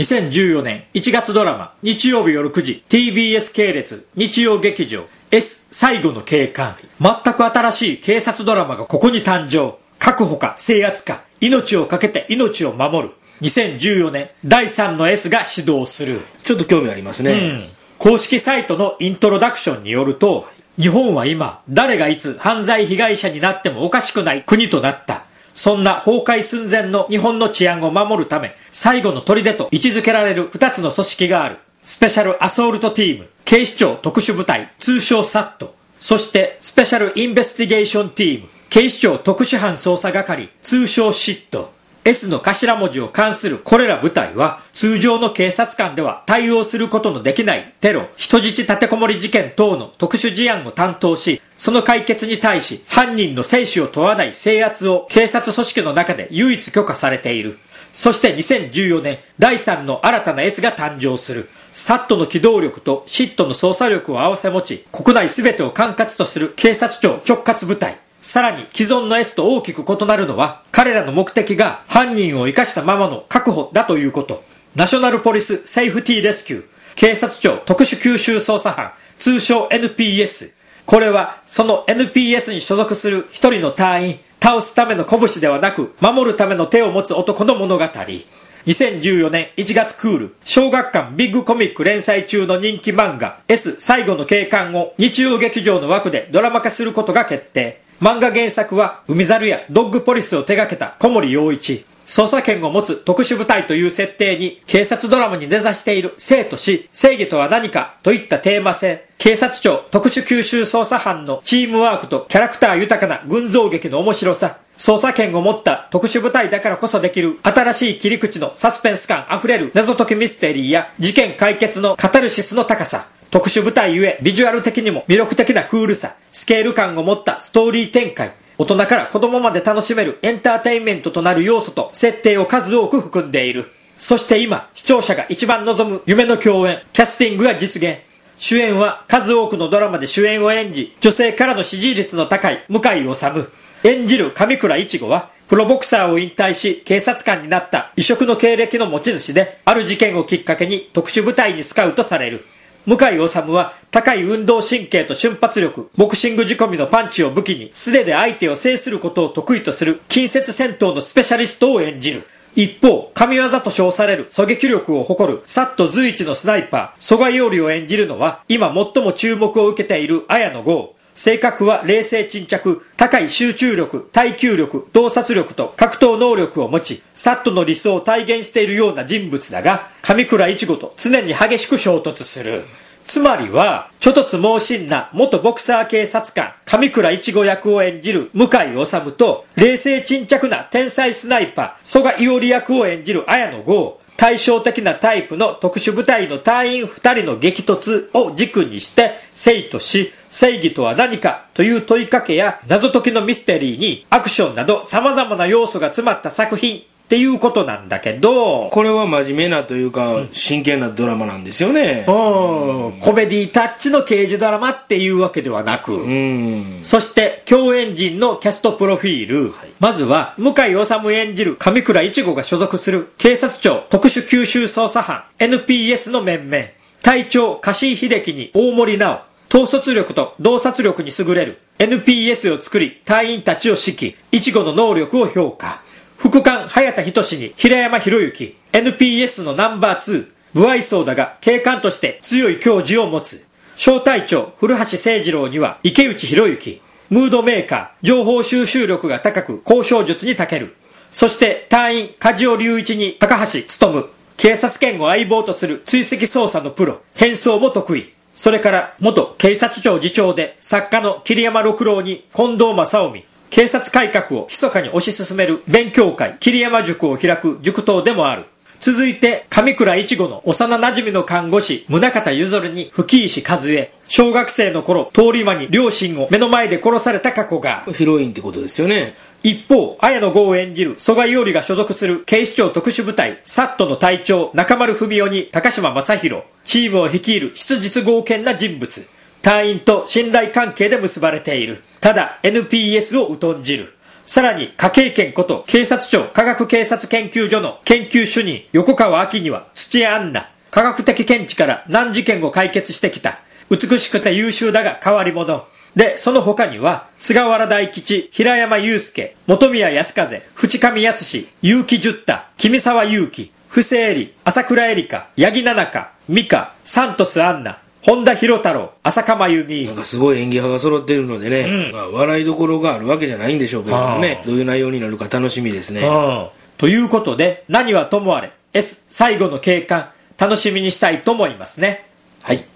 2014年1月ドラマ、日曜日夜9時、TBS 系列、日曜劇場、S 最後の警官。全く新しい警察ドラマがここに誕生。確保か制圧か、命をかけて命を守る。2014年、第3の S が始動する。 ちょっと興味ありますね。 公式サイトのイントロダクションによると、日本は今、誰がいつ犯罪被害者になってもおかしくない国となった。そんな崩壊寸前の日本の治安を守るため、最後の砦と位置づけられる2つの組織がある。スペシャルアソールトティーム、警視庁特殊部隊、通称 SAT。そして、スペシャルインベスティゲーションティーム、警視庁特殊犯捜査係、通称 SIT。S の頭文字を冠するこれら部隊は、通常の警察官では対応することのできないテロ、人質立てこもり事件等の特殊事案を担当し、その解決に対し犯人の生死を問わない制圧を警察組織の中で唯一許可されている。そして2014年、第3の新たな S が誕生する。SAT の機動力と SIT の捜査力を合わせ持ち、国内全てを管轄とする警察庁直轄部隊。さらに既存の S と大きく異なるのは、彼らの目的が犯人を生かしたままの確保だということ。ナショナルポリスセーフティーレスキュー、警察庁特殊吸収捜査班、通称 NPS。これはその NPS に所属する一人の隊員、倒すための拳ではなく、守るための手を持つ男の物語。2014年1月クール、小学館ビッグコミック連載中の人気漫画 S 最後の警官を日曜劇場の枠でドラマ化することが決定。漫画原作は海猿やドッグポリスを手掛けた小森洋一。捜査権を持つ特殊部隊という設定に警察ドラマに根ざしている生と死、正義とは何かといったテーマ性、警察庁特殊吸収捜査班のチームワークとキャラクター豊かな群像劇の面白さ、捜査権を持った特殊部隊だからこそできる新しい切り口のサスペンス感あふれる謎解きミステリーや事件解決のカタルシスの高さ、特殊部隊ゆえビジュアル的にも魅力的なクールさ、スケール感を持ったストーリー展開、大人から子供まで楽しめるエンターテインメントとなる要素と設定を数多く含んでいる。そして今、視聴者が一番望む夢の共演、キャスティングが実現。主演は数多くのドラマで主演を演じ、女性からの支持率の高い向井理。演じる上倉一吾は、プロボクサーを引退し警察官になった異色の経歴の持ち主で、ある事件をきっかけに特殊部隊にスカウトされる。向井理は高い運動神経と瞬発力、ボクシング仕込みのパンチを武器に素手で相手を制することを得意とする近接戦闘のスペシャリストを演じる。一方、神業と称される狙撃力を誇るSAT随一のスナイパー、曽我伊織を演じるのは今最も注目を受けている綾野剛。性格は冷静沈着、高い集中力、耐久力、洞察力と格闘能力を持ち、SATの理想を体現しているような人物だが、上倉一吾と常に激しく衝突する。つまりは、ちょ突猛進な元ボクサー警察官、上倉一吾役を演じる向井理と、冷静沈着な天才スナイパー、曽我伊織役を演じる綾野剛。対照的なタイプの特殊部隊の隊員2人の激突を軸にして、生と死、正義とは何かという問いかけや謎解きのミステリーにアクションなど様々な要素が詰まった作品っていうことなんだけど、 これは真面目なというか真剣なドラマなんですよね。 コメディタッチの刑事ドラマっていうわけではなく、そして共演陣のキャストプロフィール、まずは向井理演じる上倉一吾が所属する警察庁特殊吸収捜査班 NPS の面々。隊長柏井秀樹に大森直、統率力と洞察力に優れる NPS を作り隊員たちを指揮、一吾の能力を評価。副官早田仁に平山博之、 NPS のナンバー2、不愛想だが警官として強い矜持を持つ。小隊長古橋誠二郎には池内博之、ムードメーカー、情報収集力が高く交渉術に長ける。そして隊員梶尾隆一に高橋勉、警察権を相棒とする追跡捜査のプロ、変装も得意。それから元警察庁次長で作家の桐山六郎に近藤正臣、警察改革を密かに推し進める勉強会桐山塾を開く塾頭でもある。続いて上倉一吾の幼馴染の看護師宗像譲に吹石和恵、小学生の頃通り魔に両親を目の前で殺された過去が。 ヒロインってことですよね。 一方、綾野剛を演じる曽我伊織が所属する警視庁特殊部隊SATの隊長中丸文夫に高島正宏、チームを率いる質実剛健な人物。隊員と信頼関係で結ばれている。ただ NPS を疎んじる。 さらに、科警研こと警察庁科学警察研究所の研究主任横川明には土屋アンナ、科学的見地から難事件を解決してきた。美しくて優秀だが変わり者。で、その他には、菅原大吉、平山祐介、本宮康風、淵上康、結城十太、君沢祐希、布施恵里、朝倉恵梨香、八木菜々香、美香、サントスアンナ、本田博太郎、浅香真由美。 なんかすごい演技派が揃っているのでね、笑いどころがあるわけじゃないんでしょうけどもね、どういう内容になるか楽しみですね。 ということで、何はともあれ、S 最後の警官、楽しみにしたいと思いますね。はい。